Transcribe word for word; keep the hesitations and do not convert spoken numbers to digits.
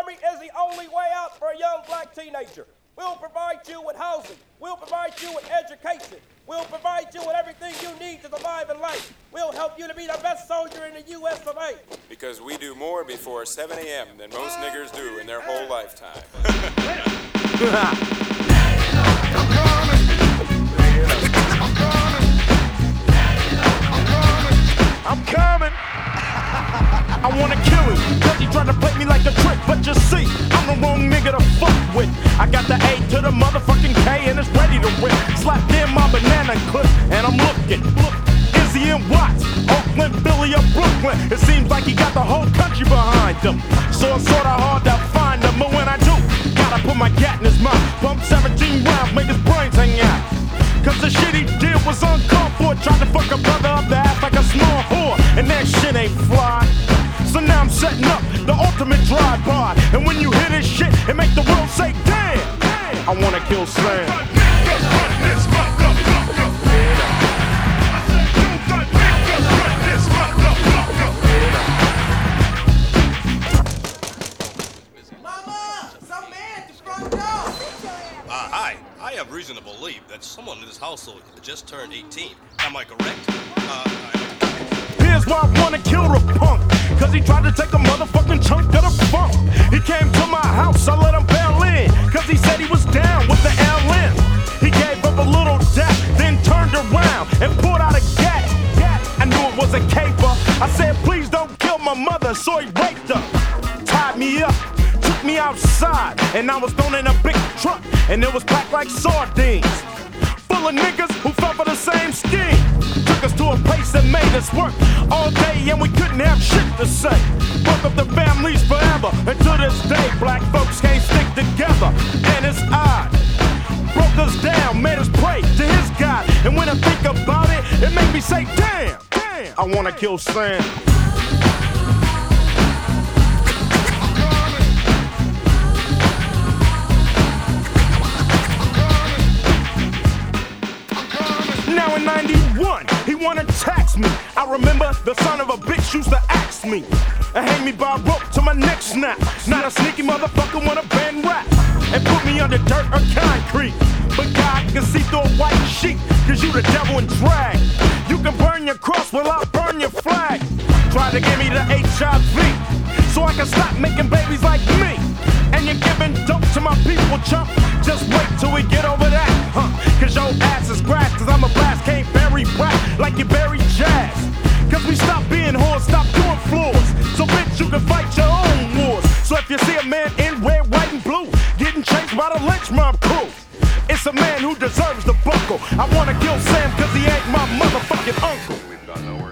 Army is the only way out for a young black teenager. We'll provide you with housing. We'll provide you with education. We'll provide you with everything you need to survive in life. We'll help you to be the best soldier in the U S of A. Because we do more before seven a.m. than most niggers do in their whole lifetime. I'm coming. I wanna kill him, cause he tried to play me like a trick. But you see, I'm the wrong nigga to fuck with. I got the A to the motherfucking K and it's ready to rip. Slapped in my banana clip and I'm looking. Look, Izzy and Watts, Oakland, Philly, or Brooklyn. It seems like he got the whole country behind him. So it's sorta hard to find him, but when I do, gotta put my gat in his mouth. Pump seventeen rounds, make his brains hang out. Cause the shit he did was uncalled for. Tried to fuck a brother up the ass like a small whore, and that shit ain't fly. So now I'm setting up the ultimate drive-by, and when you hear this shit, it make the world say, damn, damn. I wanna kill Slam. Mama, some man at the front door. Uh, hi, I have reason to believe that someone in this household just turned eighteen. Am I correct? Uh, I... Here's why I wanna kill the punk, cause he tried to take a motherfucking chunk of the funk. He came to my house, I let him bail in, cause he said he was down with the L N. He gave up a little dap, then turned around and pulled out a gat. I knew it was a caper. I said, please don't kill my mother, so he raped her. Tied me up, took me outside, and I was thrown in a big truck, and it was packed like sardines. Full of niggas who fell for the same scheme. Took us to a place that made us work all day and we couldn't have shit to say. Broke up the families forever, and to this day black folks can't stick together. And it's odd, broke us down, made us pray to his God. And when I think about it, it made me say, damn, damn, I wanna kill Sam. Now in ninety-one, he wanna tax me. I remember the son of a bitch used to ask me and hang me by a rope to my neck snap. Not a sneaky motherfucker wanna bend rap and put me under dirt or concrete. But God can see through a white sheet, cause you the devil in drag. You can burn your cross while I burn your flag. Try to give me the H I V so I can stop making babies like me. And you're giving dope to my people, chump. Just wait till we get over that, huh? Cause your ass is grass, cause I'm a blast. Can't bury rap like you bury jazz. Cause we stop being whores, stop doing floors. So bitch, you can fight your own wars. So if you see a man in red, white, and blue getting chased by the lynch mob crew, it's a man who deserves the buckle. I wanna kill Sam cause he ain't my motherfucking uncle.